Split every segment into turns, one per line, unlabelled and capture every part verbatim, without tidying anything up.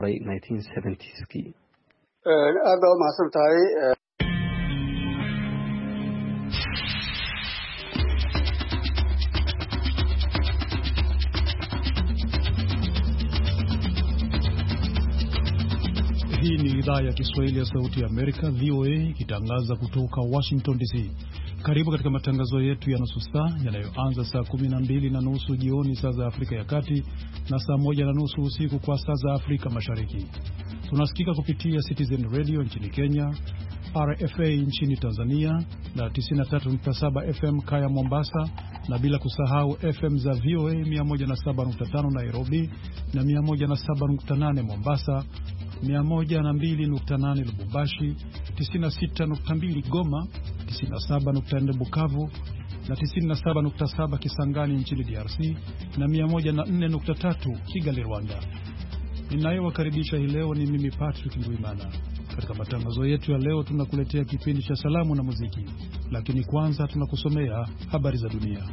nineteen seventies-kii.
aad baa mahadsan tahay.
Hii ni idhaa ya Kiswahili ya Sauti ya Amerika, V O A, ikitangaza kutoka Washington D C. Karibu katika matangazo yetu ya nusu saa yanayoanza saa kumi na mbili na nusu jioni saa za Afrika ya Kati na saa moja na nusu usiku kwa saa za Afrika Mashariki. Tunasikika kupitia Citizen Radio nchini Kenya, R F A nchini Tanzania na tisini na tatu nukta saba F M Kaya Mombasa, na bila kusahau F M za V O A mia moja na saba nukta tano Nairobi na mia moja na saba nukta nane Mombasa, mia moja na mbili nukta nane Lubumbashi, tisini na sita nukta mbili Goma, tisini na saba nukta nne Bukavu na tisini na saba nukta saba Kisangani nchini D R C na mia moja na nne nukta tatu Kigali Rwanda. Ninayewakaribisha hii leo ni mimi Patrick Ndwimana. Katika matangazo yetu ya leo tunakuletea kipindi cha salamu na muziki, lakini kwanza tunakusomea habari za dunia.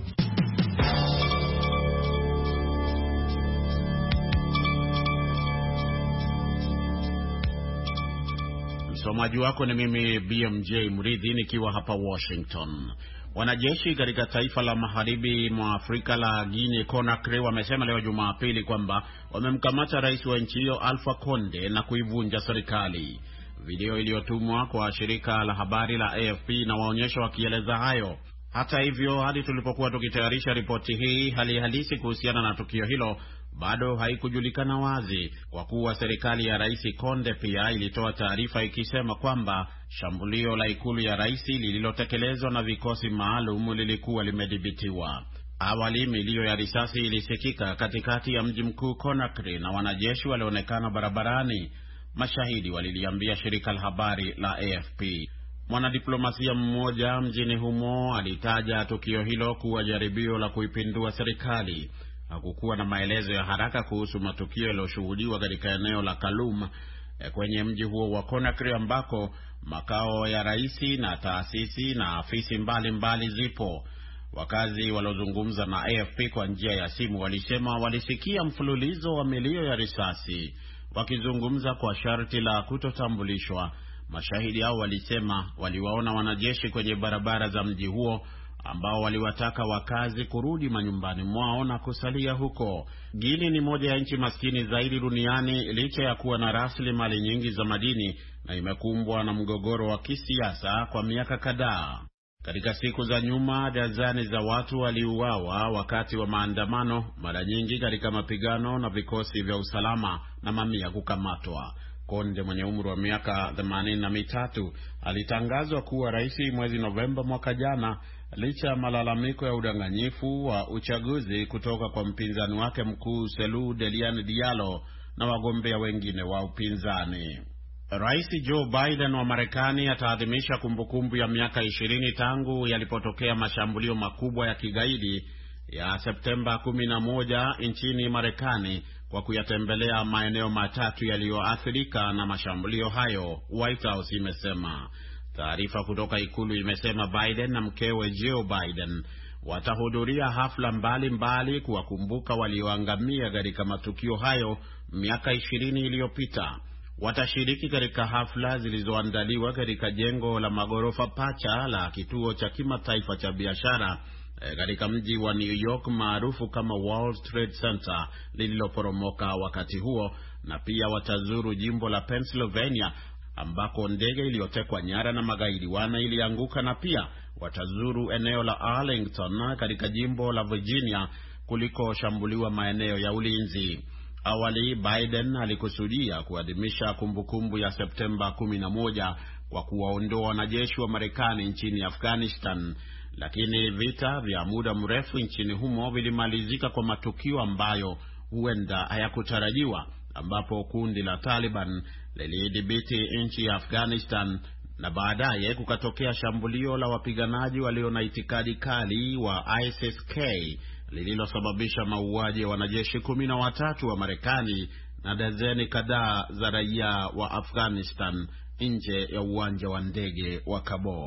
Msomaji wako ni mimi B M J Mridhi nikiwa hapa Washington. Wanajeshi katika taifa la magharibi mwa Afrika la Guinea Conakry wamesema leo Jumapili kwamba wamemkamata rais wa nchi hiyo Alpha Conde na kuivunja serikali. Video iliyotumwa kwa shirika la habari la A F P na waonyesha wakieleza hayo. Hata hivyo, hadi tulipokuwa tukitayarisha ripoti hii, hali halisi kuhusiana na tukio hilo bado haikujulikana wazi, kwa kuwa serikali ya Rais Conde pia ilitoa taarifa ikisema kwamba shambulio la ikulu ya rais lililotekelezwa na vikosi maalum lilikuwa limedhibitiwa. Awali milio ya risasi ilisikika katikati ya mji mkuu Conakry na wanajeshi walionekana barabarani. Mashahidi waliliambia shirika la habari la A F P. Mwanadiplomasia mmoja mjini humo alitaja tukio hilo kuwa jaribio la kuipindua serikali. Hakukuwa na maelezo ya haraka kuhusu matukio yaliyoshuhudiwa katika eneo la Kaloum kwenye mji huo wa Conakry ambako makao ya rais na taasisi na afisi mbalimbali mbali zipo. Wakazi waliozungumza na A F P kwa njia ya simu walisema walisikia mfululizo wa milio ya risasi. Wakizungumza kwa sharti la kutotambulishwa, mashahidi hao walisema waliwaona wanajeshi kwenye barabara za mji huo ambao waliwataka wakazi kurudi manyumbani mwao na kusalia huko. Guinea ni moja ya nchi maskini zaidi duniani licha ya kuwa na rasilimali nyingi za madini, na imekumbwa na mgogoro wa kisiasa kwa miaka kadhaa. Katika siku za nyuma, dazani za watu waliuawa wakati wa maandamano, mara nyingi katika mapigano na vikosi vya usalama, na mamia kukamatwa. Conde mwenye umri wa miaka themanini na mitatu alitangazwa kuwa rais mwezi Novemba mwaka jana, licha ya malalamiko ya udanganyifu wa uchaguzi kutoka kwa mpinzani wake mkuu Cellou Dalein Diallo na wagombea wengine wa upinzani. Rais Joe Biden wa Marekani ataadhimisha kumbukumbu ya miaka ishirini tangu yalipotokea mashambulio makubwa ya kigaidi ya Septemba kumi na moja nchini Marekani kwa kuyatembelea maeneo matatu yaliyoathirika na mashambulio hayo, White House imesema. Taarifa kutoka ikulu imesema Biden na mkewe Joe Biden watahudhuria hafla mbalimbali kuwakumbuka walioangamia katika matukio hayo miaka ishirini iliyopita. Watashiriki katika hafla zilizoandaliwa katika jengo la magorofa pacha la kituo cha kimataifa cha biashara katika mji wa New York maarufu kama World Trade Center lililoporomoka wakati huo, na pia watazuru jimbo la Pennsylvania ambako ndege iliyotekwa nyara na magaidi wana ilianguka, na pia watazuru eneo la Arlington katika jimbo la Virginia kuliko shambuliwa maeneo ya ulinzi. Awali Biden alikusudia kuadhimisha kumbukumbu ya Septemba kumi na moja kwa kuwaondoa wanajeshi wa Marekani nchini Afghanistan, lakini vita vya muda mrefu nchini humo vilimalizika kwa matukio ambayo huenda hayakutarajiwa, ambapo kundi la Taliban lilidhibiti nchi ya Afghanistan na baadaye kukatokea shambulio la wapiganaji walio na itikadi kali wa ISIS-K lililosababisha mauaji ya wanajeshi kumi na watatu wa Marekani na dazeni kadhaa za raia wa Afghanistan nje ya uwanja wa ndege wa Kabul.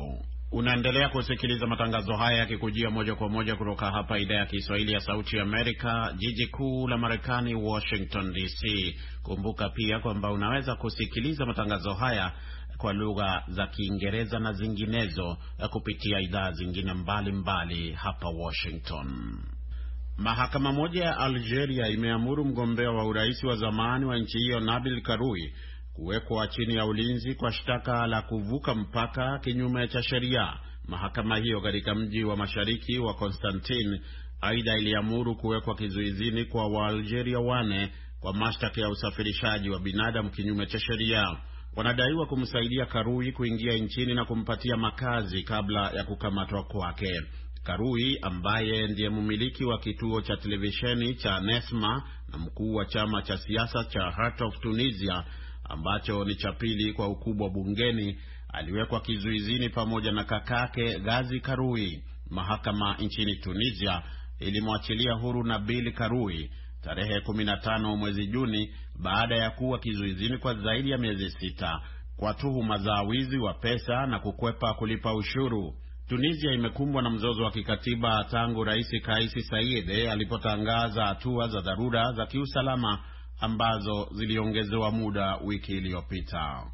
Unaendelea kusikiliza matangazo haya yakikujia moja kwa moja kutoka hapa idhaa ya Kiswahili ya Sauti ya Amerika, jiji kuu la Marekani, Washington D C. Kumbuka pia kwamba unaweza kusikiliza matangazo haya kwa lugha za Kiingereza na zinginezo kupitia idhaa zingine mbalimbali mbali hapa Washington. Mahakama moja ya Algeria imeamuru mgombea wa urais wa zamani wa nchi hiyo Nabil Karoui kuwekwa chini ya ulinzi kwa shtaka la kuvuka mpaka kinyume cha sheria. Mahakama hiyo katika mji wa mashariki wa Constantine aidha iliamuru kuwekwa kizuizini kwa Waalgeria wane kwa mashtaka ya usafirishaji wa binadamu kinyume cha sheria. Wanadaiwa kumsaidia Karoui kuingia nchini na kumpatia makazi kabla ya kukamatwa kwake. Karoui ambaye ndiye mmiliki wa kituo cha televisheni cha Nesma na mkuu wa chama cha siasa cha Heart of Tunisia ambacho ni cha pili kwa ukubwa bungeni, aliwekwa kizuizini pamoja na kakake Ghazi Karoui. Mahakama nchini Tunisia ilimwachilia huru Nabil Karoui tarehe kumi na tano mwezi Juni baada ya kuwa kizuizini kwa zaidi ya miezi sita kwa tuhuma za wizi wa pesa na kukwepa kulipa ushuru. Tunisia imekumbwa na mzozo wa kikatiba tangu Rais Kais Saied alipotangaza hatua za dharura za kiusalama ambazo ziliongezewa muda wiki iliyopita.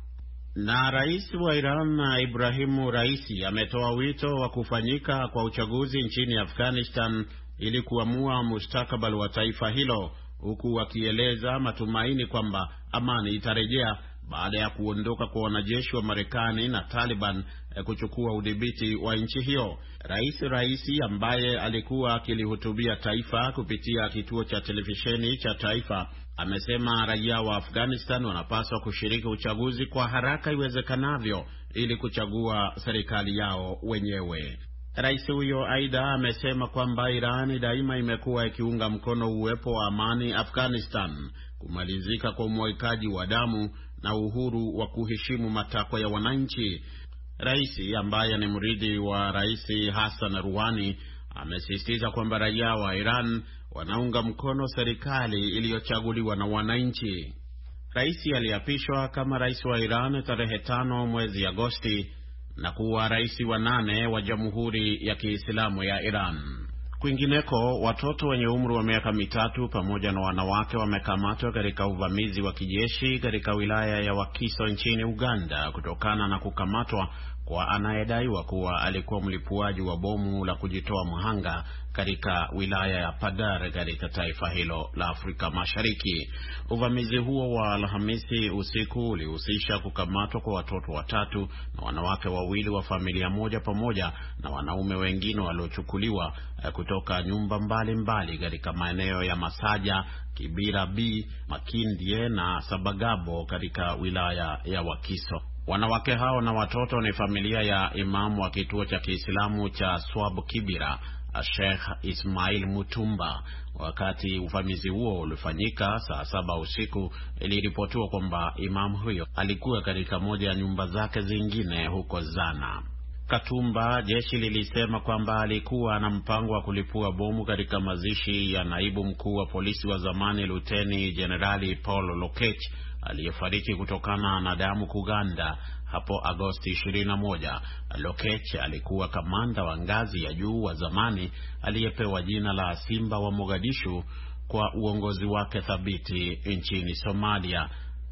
Na rais wa Iran Ibrahim Raisi ametoa wito wa kufanyika kwa uchaguzi nchini Afghanistan ili kuamua mustakabali wa taifa hilo, huku akieleza matumaini kwamba amani itarejea baada ya kuondoka kwa wanajeshi wa Marekani na Taliban kuchukua udhibiti wa nchi hiyo. Rais Raisi ambaye alikuwa akilihutubia taifa kupitia kituo cha televisheni cha taifa amesema raia wa Afghanistan wanapaswa kushiriki uchaguzi kwa haraka iwezekanavyo ili kuchagua serikali yao wenyewe. Rais huyo aidha amesema kwamba Iran daima imekuwa ikiunga mkono uwepo wa amani Afghanistan, kumalizika kwa umwagikaji wa damu na uhuru wa kuheshimu matakwa ya wananchi. Rais ambaye ni mrithi wa Rais Hassan Rouhani amesisitiza kwamba raia wa Iran wanaunga mkono serikali iliyochaguliwa na wananchi. Rais aliapishwa kama rais wa Iran tarehe tano mwezi Agosti na kuwa rais wa nane wa Jamhuri ya Kiislamu ya Iran. Kwingineko, watoto wenye umri wa miaka mitatu pamoja na wanawake wamekamatwa katika uvamizi wa kijeshi katika wilaya ya Wakiso nchini Uganda kutokana na kukamatwa kwa anayedaiwa kuwa alikuwa mlipuaji wa bomu la kujitoa mhanga katika wilaya ya Padar katika taifa hilo la Afrika Mashariki. Uvamizi huo wa Alhamisi usiku ulihusisha kukamatwa kwa watoto watatu na wanawake wawili wa familia moja pamoja na wanaume wengine waliochukuliwa kutoka nyumba mbalimbali katika maeneo ya Masaja, Kibira B, Makindye na Sabagabo katika wilaya ya Wakiso. Wanawake hao na watoto ni familia ya imamu wa kituo cha Kiislamu cha Swab Kibira, Sheikh Ismail Mutumba. Wakati uvamizi huo ulifanyika saa saba usiku, iliripotiwa kwamba imamu huyo alikuwa katika moja ya nyumba zake zingine huko Zana. Katumba, jeshi lilisema kwamba alikuwa na mpango wa kulipua bomu katika mazishi ya naibu mkuu wa polisi wa zamani Luteni Jenerali Paul Lokech aliyefariki kutokana na damu kuganda hapo Agosti ishirini na moja. Lokech alikuwa kamanda wa ngazi ya juu wa zamani aliyepewa jina la Simba wa Mogadishu kwa uongozi wake thabiti nchini Somalia,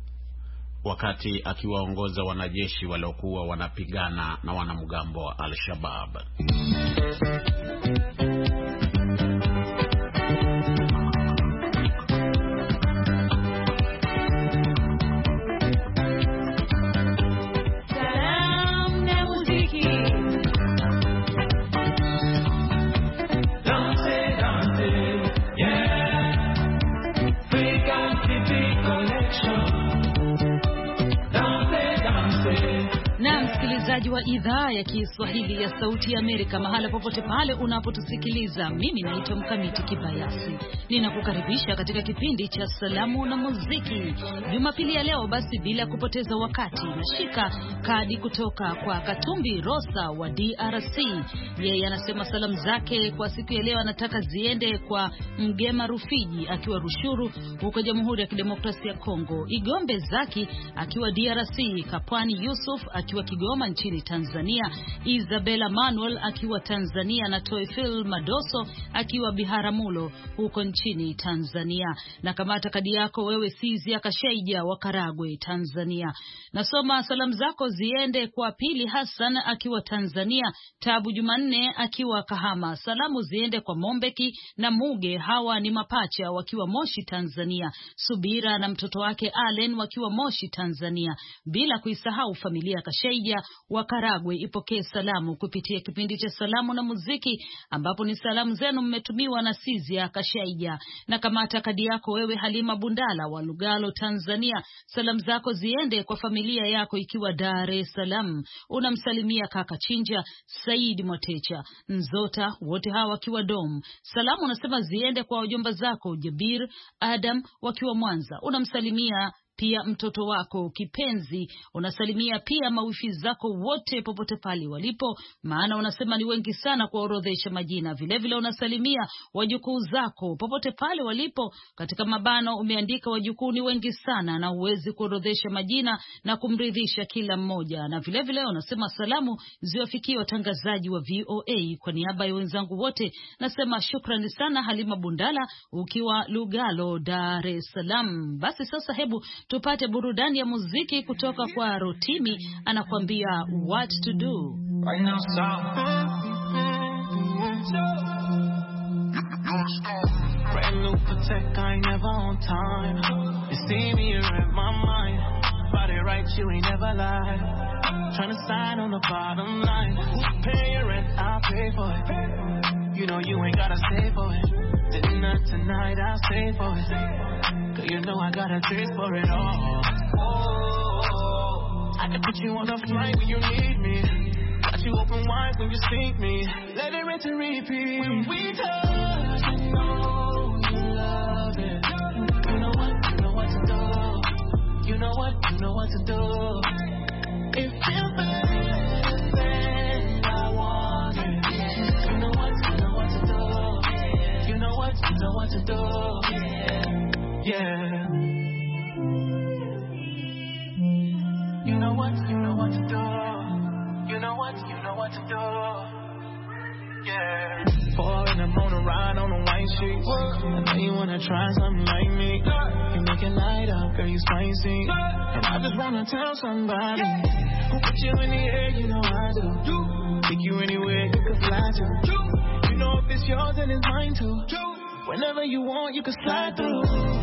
wakati akiwaongoza wanajeshi waliokuwa wanapigana na wanamgambo wa Al-Shabaab.
Wa idhaa ya Kiswahili ya Sauti ya Amerika, mahala popote pale unapotusikiliza. Mimi naitwa Mkamiti Kibayasi. Ninakukaribisha katika kipindi cha Salamu na Muziki. Jumapili ya leo basi bila kupoteza wakati, nashika kadi kutoka kwa Katumbi Rosa wa D R C. Yeye anasema salamu zake kwa siku ya leo anataka ziende kwa Mgema Rufiji akiwa Rushuru huko Jamhuri ya Kidemokrasia ya Kongo, Igombe Zaki akiwa D R C, Kapwani Yusuf akiwa Kigoma nchini nchini Tanzania, Isabella Manuel akiwa Tanzania na Toyfil Madoso akiwa Biharamulo huko nchini Tanzania. Na kamata kadi yako wewe Sizia Kashaija wa Karagwe, Tanzania. Nasoma salamu zako ziende kwa Pili Hassan akiwa Tanzania, Tabu Jumanne akiwa Kahama. Salamu ziende kwa Mombeki na Muge, hawa ni mapacha wakiwa Moshi Tanzania. Subira na mtoto wake Allen wakiwa Moshi Tanzania. Bila kuisahau familia Kashaija wa Karagwe ipokee salamu kupitia kipindi cha Salamu na Muziki, ambapo ni salamu zenu mmetumiwa na Sizia Kashaija. Na kamata kadi yako wewe Halima Bundala wa Lugalo Tanzania. Salamu zako ziende kwa familia yako ikiwa Dar es Salaam. Unamsalimia kaka Chinja, Said Motecha, Nzota, wote hawa wakiwa Dom. Salamu unasema ziende kwa wajomba zako Jabir, Adam wakiwa Mwanza. Unamsalimia pia mtoto wako kipenzi, unasalimia pia mawifi zako wote popote pale walipo, maana unasema ni wengi sana kuorodhesha majina. Vile vile unasalimia wajukuu zako popote pale walipo, katika mabano umeandika wajukuu ni wengi sana na uwezi kuorodhesha majina na kumridhisha kila mmoja. Na vile vile unasema salamu ziwafikie watangazaji wa V O A. Kwa niaba ya wenzangu wote nasema shukrani sana Halima Bundala ukiwa Lugalo, Dar es Salaam. Basi sasa hebu tupate burudani ya muziki kutoka kwa Rotimi, anakuambia what to do.
Right now, brand new Patek, I ain't never on time. You see me, you read my mind. Body right, you ain't never lied. Tryna sign on the bottom line. Pay your rent, I'll pay for it. You know you ain't gotta stay for it. Dinner tonight, I'll stay for it. Cause you know I got a taste for it all. Oh, I can put you on a flight when you need me. Got you open wide when you sink me. Let it rinse and repeat. When we touch, you know you love it. You know what, you know what to do. You know what, you know what to do. It feels better than I want it. You know what, you know what to do. You know what, you know what to do. Yeah. You know what, you know what to do. You know what, you know what to do. Yeah. Four in the morning, ride on the white sheets. I know you wanna try something like me. You make it light up, girl, you spicy. And I just wanna tell somebody who put you in the air, you know I do. Take you anywhere, you can fly to. You know if it's yours and it's mine too. Whenever you want, you can slide through.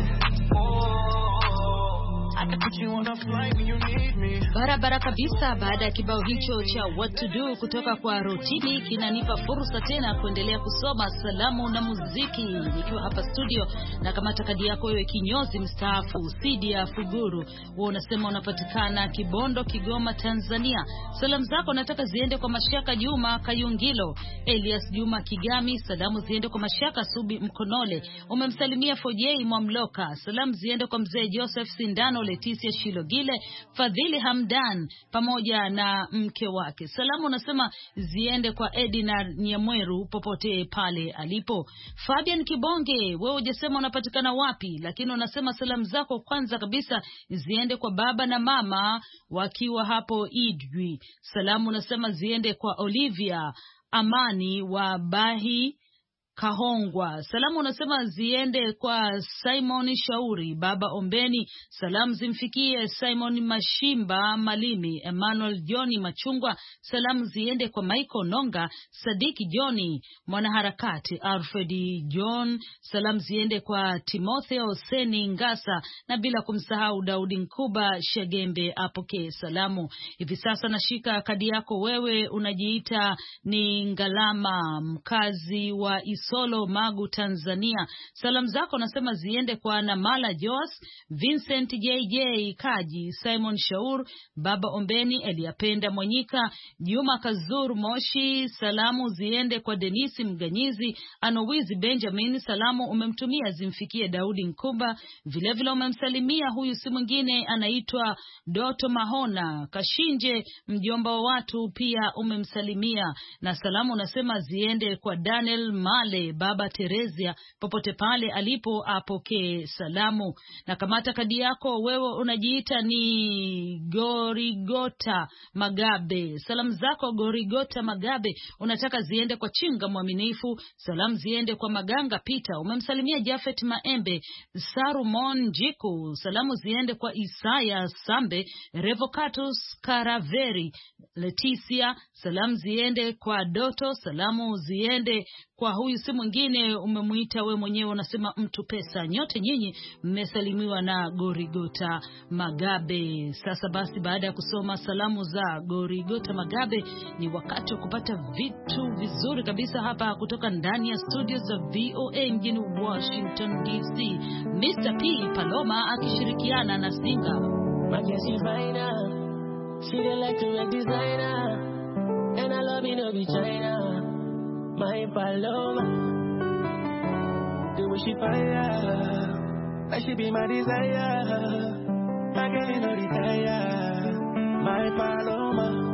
Barabara kabisa. Baada ya kibao hicho cha what to do kutoka kwa Rotimi, kinanipa fursa tena kuendelea kusoma salamu na muziki nikiwa hapa studio. Na kamata kadi yako wewe kinyozi mstaafu Sidia Fuguru, wewe unasema unapatikana Kibondo, Kigoma, Tanzania. Salamu zako nataka ziende kwa Mashaka Juma Kayungilo, Elias Juma Kigami. Salamu ziende kwa Mashaka Subi Mkonole, umemsalimia Fojei Mwamloka. Salamu ziende kwa mzee Joseph Sindano, Leticia Shilogile, Fadhili Hamdan pamoja na mke wake. Salamu unasema ziende kwa Edina Nyamweru popote pale alipo. Fabian Kibonge, wewe hujasema unapatikana wapi, lakini unasema salamu zako kwanza kabisa ziende kwa baba na mama wakiwa hapo Idwi. Salamu unasema ziende kwa Olivia Amani wa Bahi Kahongwa. Salamu unasema ziende kwa Simon Shauri, Baba Ombeni. Salamu zimfikie Simon Mashimba Malimi, Emmanuel Johnny Machungwa. Salamu ziende kwa Michael Nonga, Sadiki Johnny mwanaharakati, Alfred John. Salamu ziende kwa Timotheo Seni Ngasa, na bila kumsahau Daudi Nkuba Shegembe apokee salamu. Hivi sasa nashika kadi yako wewe, unajiita ni Ngalama, mkazi wa Solo Magu, Tanzania. Salamu zako nasema ziende kwa Namala Joas, Vincent J J Kaji, Simon Shaur, Baba Ombeni, Eliapenda Mwanyika, Juma Kazur Moshi. Salamu ziende kwa Denisi Mganyizi, Anowizi Benjamin. Salamu umemtumia zimfikie Daudi Nkumba. Vile vile umemsalimia huyu si mwingine anaitwa Doto Mahona Kashinje, mjomba wa watu, pia umemsalimia. Na salamu unasema ziende kwa Daniel Male pale. Baba Teresia popote pale alipo apokee salamu. Na kamata kadi yako, wewe unajiita ni Gorigota Magabe. Salamu zako Gorigota Magabe unataka ziende kwa Chinga Mwaminifu, salamu ziende kwa Maganga Peter, umemsalimia Jafet Maembe, Sarumon Jiku, salamu ziende kwa Isaya Sambe, Revocatus Karaveri, Leticia, salamu ziende kwa Doto, salamu ziende kwa huyu si mwingine umemuita we mwenyewe unasema mtu pesa. Nyote nyinyi mmesalimiwa na Gorigota Magabe. Sasa basi, baada ya kusoma salamu za Gorigota Magabe, ni wakati wa kupata vitu vizuri kabisa hapa kutoka ndani ya studio za V O A mjini Washington D C. mister P Paloma akishirikiana na Singa.
Majesty Finer, she dey like to wear designer, and I love you no be China. My Paloma, the way she fire, I should be my desire. I can't no retire. My Paloma.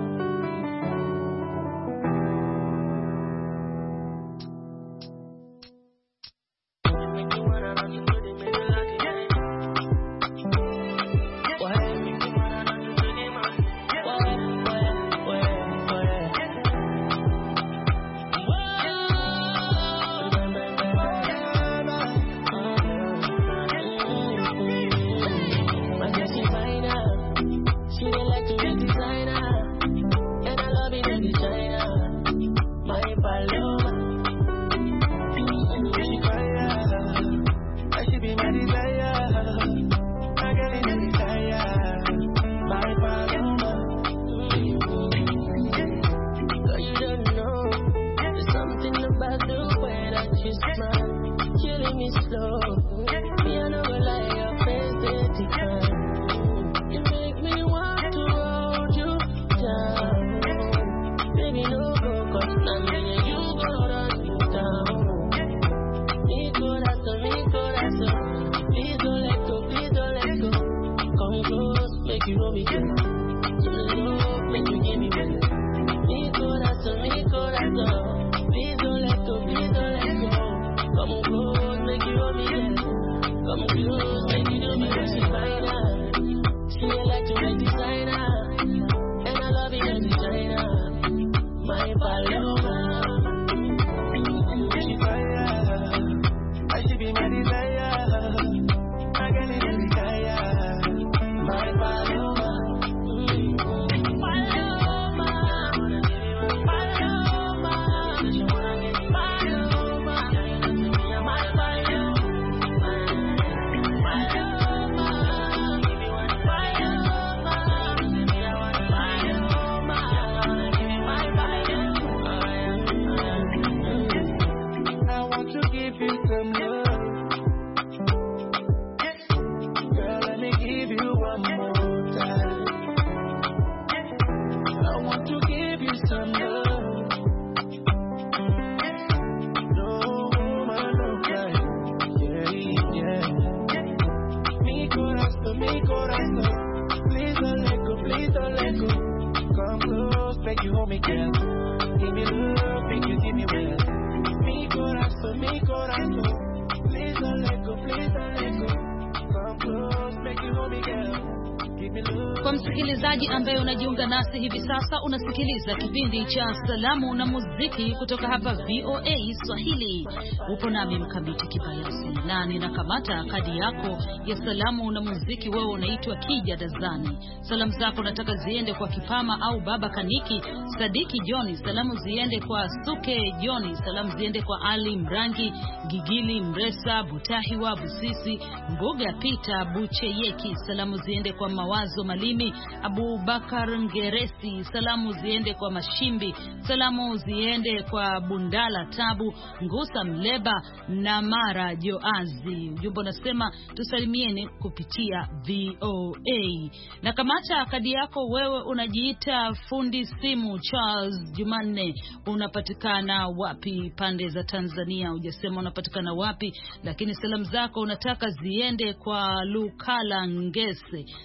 Kwa msikilizaji ambaye unajiunga nasi hivi sasa, unasikiliza kipindi cha Salamu na Muziki kutoka hapa V O A Swahili. Upo nami Mkamiti Kibayasi na ninakamata kadi yako ya Salamu na Muziki. Wewe unaitwa Kija Dazani. Salamu zako nataka ziende kwa Kipama au Baba Kaniki, Sadiki Joni, salamu ziende kwa Suke Joni, salamu ziende kwa Ali Mrangi, Gigili Mresa, Butahiwa Busisi, Mbuga Pita Bucheyeki, salamu ziende kwa Mawazo Malimi, Abu Bakar Ngeresi, salamu ziende kwa Mashimbi, salamu ziende kwa Bundala Tabu, Ngusa Mleba na Mara Joazi. Ujumbe unasema tusalimieni kupitia V O A. Na kamata kadi yako, wewe unajiita fundi simu Charles Jumanne, unapatikana wapi pande za Tanzania? Hujasema unapatikana wapi, lakini salamu zako unataka ziende kwa Lukala Ngese, salamu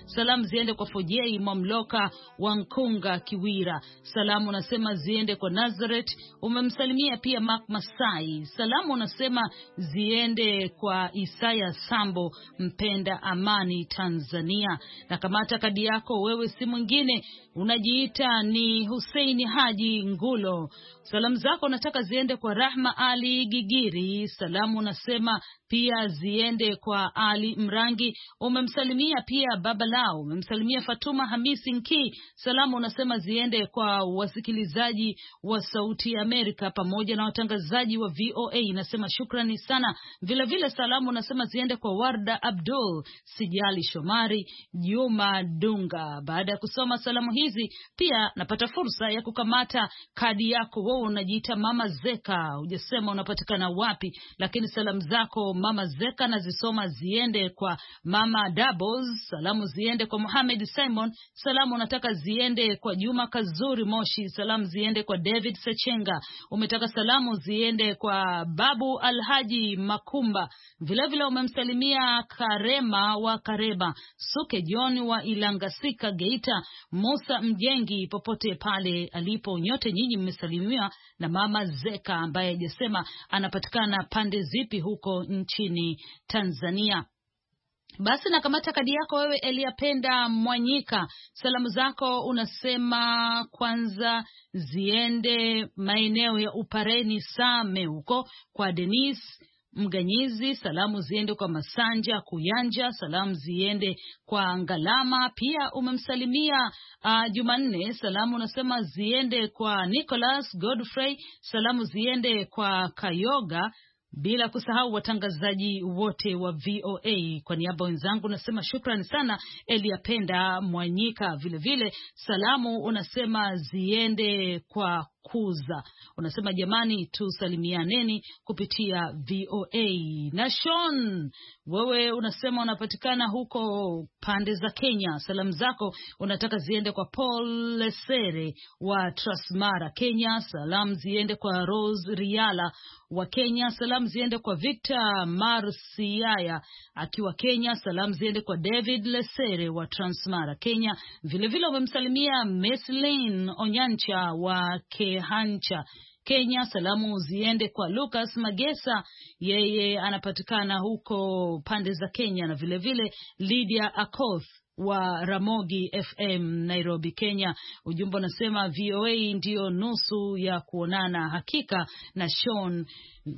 ziende kwa Fojei Mamloka wa Nkunga Kiwira. Salamu unasema ziende kwa Nazareth. Umemsalimia pia Mark Masai. Salamu unasema ziende kwa Isaya Sambo Mpenda Amani Tanzania. Na kamata kadi yako, wewe si mwingine, unajiita ni Hussein Haji Ngulo. Salamu zako unataka ziende kwa Rahma Ali Gigiri. Salamu unasema pia ziende kwa Ali Mrangi. Umemsalimia pia Baba Lao. Umemsalimia Fatuma Hamisi Nki. Salamu unasema ziende kwa wasikilizaji wa Sauti ya Amerika pamoja na watangazaji wa V O A. Inasema shukrani sana. Vile vile salamu unasema ziende kwa Warda Abdul, Sijali Shomari, Juma Dunga. Baada ya kusoma salamu hizi, pia napata fursa ya kukamata kadi yako. Wewe unajiita Mama Zeka. Hujasema unapatikana wapi, lakini salamu zako Mama Zeka nazisoma ziende kwa Mama Doubles. Salamu ziende kwa Mohamed Simon. Salamu unataka ziende kwa Juma Kazuri Moshi. Salamu ziende kwa David Sechenga. Umetaka salamu ziende kwa Babu Alhaji Makumba. Vile vile umemsalimia Karema wa Kareba, Suke John wa Ilangasika Geita, Musa Mjengi popote pale alipo. Nyote nyinyi mmesalimiwa na Mama Zeka ambaye hajasema anapatikana pande zipi huko nchini Tanzania. Basi na kamata kadi yako wewe Eliapenda Mwanyika. Salamu zako unasema kwanza ziende maeneo ya Upareni Same huko kwa Denise Mganyizi. Salamu ziende kwa Masanja Kuyanja. Salamu ziende kwa Ngalama. Pia umemsalimia uh, Jumanne. Salamu unasema ziende kwa Nicholas Godfrey. Salamu ziende kwa Kayoga, bila kusahau watangazaji wote wa V O A. Kwa niaba wenzangu nasema shukrani sana Eliapenda Mwanyika. Vile vile salamu unasema ziende kwa Kuza. Unasema jamani tusalimianeni kupitia V O A. Na Sean, wewe unasema unapatikana huko pande za Kenya. Salamu zako unataka ziende kwa Paul Lesere wa Trasmara Kenya. Salamu ziende kwa Rose Riala wa Kenya. Salamu ziende kwa Victor Marsiaya akiwa Kenya. Salamu ziende kwa David Lesere wa Transmara Kenya. Vile vile umemsalimia Meslin Onyancha wa Kehancha Kenya. Salamu ziende kwa Lucas Magesa, yeye anapatikana huko pande za Kenya. Na vile vile Lydia Akoth wa Ramogi F M Nairobi Kenya. Ujumbe unasema V O A ndio nusu ya kuonana. Hakika na Sean,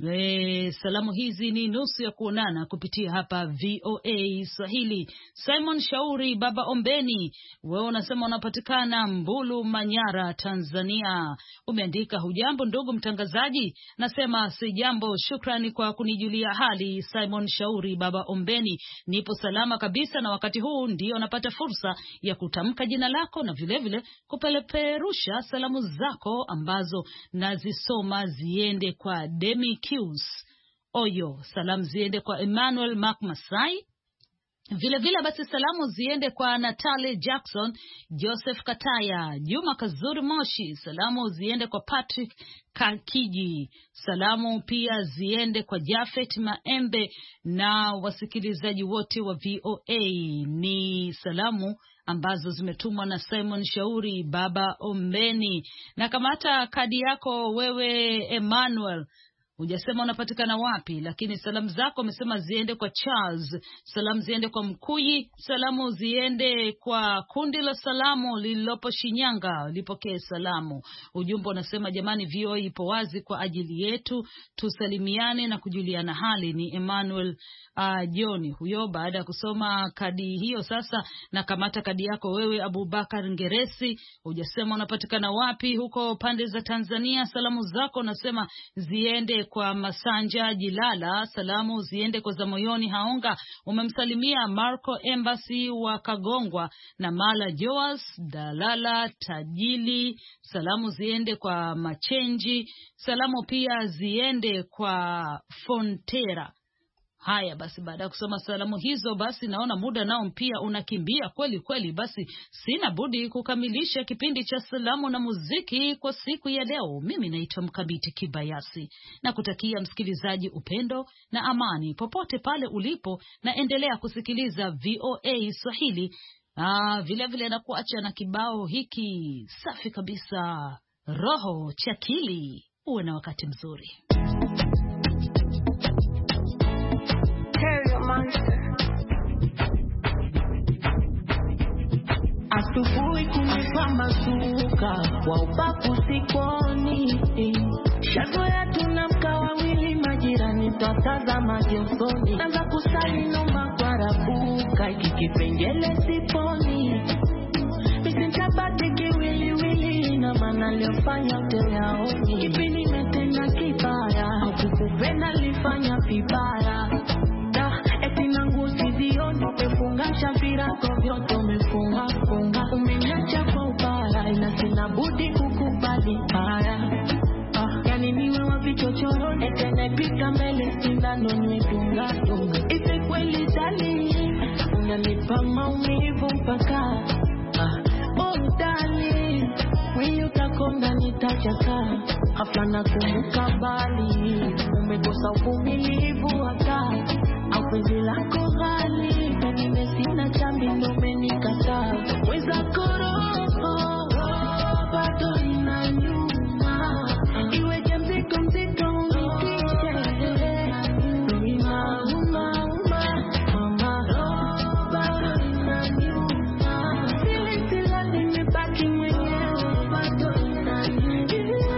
e, salamu hizi ni nusu ya kuonana kupitia hapa V O A Swahili. Simon Shauri Baba Ombeni, wewe unasema unapatikana Mbulu Manyara Tanzania. Umeandika hujambo ndugu mtangazaji. Nasema si jambo, shukrani kwa kunijulia hali Simon Shauri Baba Ombeni. Nipo salama kabisa na wakati huu ndio napata fursa ya kutamka jina lako na vile vile kupeleperusha salamu zako ambazo nazisoma ziende kwa Demi Kius Oyo. Salamu ziende kwa Emmanuel Mark Masai. Vile vile basi salamu ziende kwa Natale Jackson, Joseph Kataya, Juma Kazuri Moshi. Salamu ziende kwa Patrick Kakiji. Salamu pia ziende kwa Jafet Maembe na wasikilizaji wote wa V O A. Ni salamu ambazo zimetumwa na Simon Shauri Baba Ombeni. Na kamata kadi yako wewe Emmanuel. Hujasema unapatikana wapi, lakini salamu zako umesema ziende kwa Charles. Salamu ziende kwa Mkuyi. Salamu ziende kwa kundi la salamu lililopo Shinyanga, lipokee salamu. Ujumbe unasema jamani V O A ipo wazi kwa ajili yetu, tusalimiane na kujuliana hali. Ni Emmanuel uh, Joni huyo. Baada ya kusoma kadi hiyo sasa na kamata kadi yako wewe Abubakar Ngeresi. Hujasema unapatikana wapi huko pande za Tanzania. Salamu zako unasema ziende kwa Masanja Jilala. Salamu ziende kwa Zamoyoni Haonga. Umemsalimia Marco Embassy wa Kagongwa na Mala Joas Dalala Tajili. Salamu ziende kwa Machenji. Salamu pia ziende kwa Fontera. Haya basi, baada ya kusoma salamu hizo basi naona muda nao pia unakimbia kweli kweli. Basi sina budi kukamilisha kipindi cha salamu na muziki kwa siku ya leo. Mimi naitwa Mkabiti Kibayasi na kutakia msikilizaji upendo na amani popote pale ulipo, na endelea kusikiliza V O A Swahili Ah, vile vile na kuacha na kibao hiki safi kabisa, Roho Chakili. Uwe na wakati mzuri.
Asubuhi kumekuwa masuka wa upapu sikoni, shazoea tunamka wawili majirani twatazama josoni, naanza kusali nomba kwa rabuka ikikipengele siponi, misintabati kiwiliwili na maana liofanya uteyaoni, kipi nimetenda kibaya au kukupenda lifanya vibaya, eti nangu sizioni umefunga shafirako vyote umefunga funga, umeniacha kwa ubaya ina sina budi kukubali haya, ah, yani niwe wa vichochoro ete nepika mbele sindano nimetunga tunga, ife kweli dali unanipa maumivu mpaka ah, oh dali mwili utakonda nitachaka, hafla na kumbuka bali umekosa uvumilivu hata au penzi lako ghali, pengine sina chambi ndo umenikataa, weza koroho bado inanyuma, iweje mzito mzito unikishe Rima uma uma mama, bado inanyuma, sili sila nimebaki mwenyewe, bado inanyuma.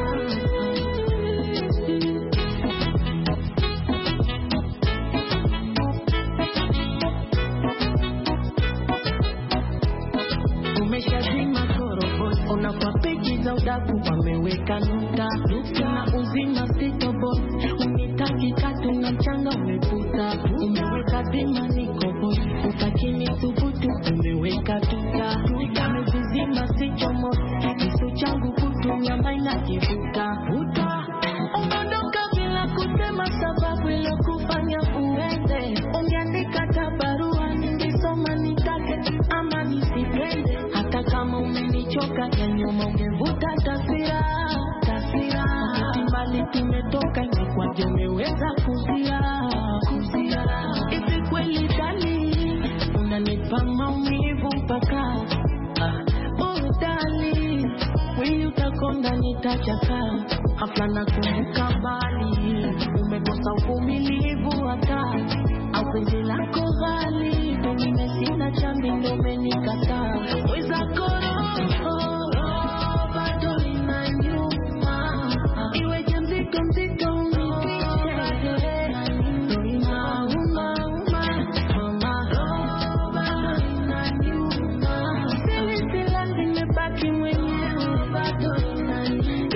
Umeshazima koroboi, unakwa peji za udaku wameweka nuka, na uzima sitobo, unitaki katu na mchanga umeputa, umeweka zima nikoboi, utakini thubutu, umeweka tuta, nikamezuzima sichomo, kisu changu kutu nyama inakivuta, uta, umondoka bila kusema sababu ilo kufanya uende, ungeandika tabarua ningisoma nitake ama nisipende, hata kama umenichoka ya nyuma ungevuta taswira, taswira, mbali tumetoka ingekwaje umeweza kuzia, kuzia, ipi kweli dali, unanipa maumivu mpaka, ah, oh dali, mwili utakonda nitachaka, hafla na kumbuka bali, umekosa uvumilivu hata, au penzi lako ghali, pengine sina chambi ndo umenikataa, weza koroho bado inanyuma, iweje mzito mzito unikishe Rima uma uma mama, bado inanyuma, sili sila nimebaki mwenyewe, bado inanyuma.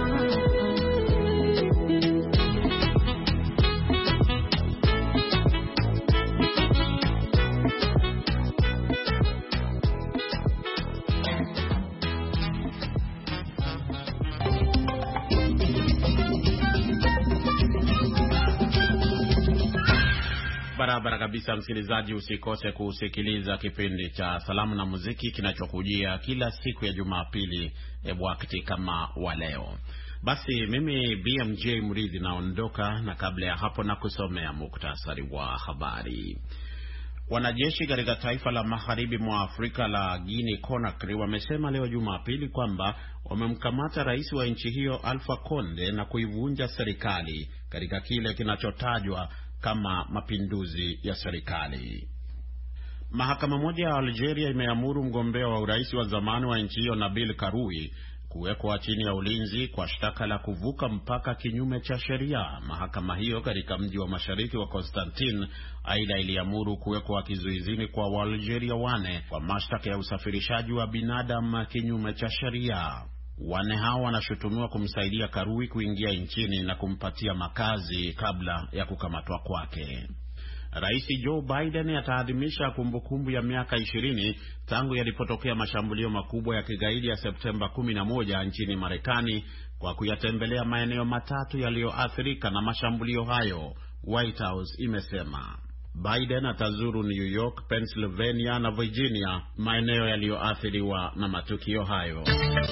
Barabara kabisa, msikilizaji, usikose kusikiliza kipindi cha Salamu na Muziki kinachokujia kila siku ya Jumapili wakati kama wa leo. Basi mimi B M J Mridhi naondoka, na kabla ya hapo na kusomea muktasari wa habari. Wanajeshi katika taifa la magharibi mwa Afrika la Guinea Conakry wamesema leo Jumapili kwamba wamemkamata rais wa nchi hiyo Alpha Conde na kuivunja serikali katika kile kinachotajwa kama mapinduzi ya serikali. Mahakama moja ya Algeria imeamuru mgombea wa urais wa zamani wa nchi hiyo Nabil Karoui kuwekwa chini ya ulinzi kwa shtaka la kuvuka mpaka kinyume cha sheria. Mahakama hiyo katika mji wa mashariki wa Constantine aidha iliamuru kuwekwa kizuizini kwa Waalgeria wane kwa mashtaka ya usafirishaji wa binadamu kinyume cha sheria. Wane hao wanashutumiwa kumsaidia Karoui kuingia nchini na kumpatia makazi kabla ya kukamatwa kwake. Rais Joe Biden ataadhimisha kumbukumbu ya miaka ishirini tangu yalipotokea mashambulio makubwa ya kigaidi ya Septemba kumi na moja nchini Marekani kwa kuyatembelea maeneo matatu yaliyoathirika na mashambulio hayo, White House imesema. Biden atazuru New York, Pennsylvania na Virginia, maeneo yaliyoathiriwa na matukio hayo.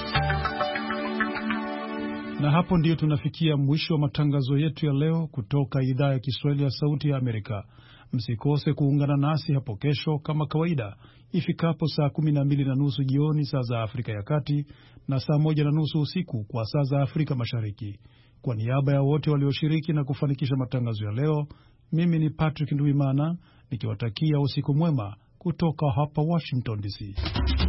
Na hapo ndiyo tunafikia mwisho wa matangazo yetu ya leo kutoka idhaa ya Kiswahili ya Sauti ya Amerika. Msikose kuungana nasi hapo kesho kama kawaida ifikapo saa kumi na mbili na nusu jioni saa za Afrika ya Kati na saa moja na nusu usiku kwa saa za Afrika Mashariki. Kwa niaba ya wote walioshiriki na kufanikisha matangazo ya leo, mimi ni Patrick Nduimana nikiwatakia usiku mwema kutoka hapa Washington D C.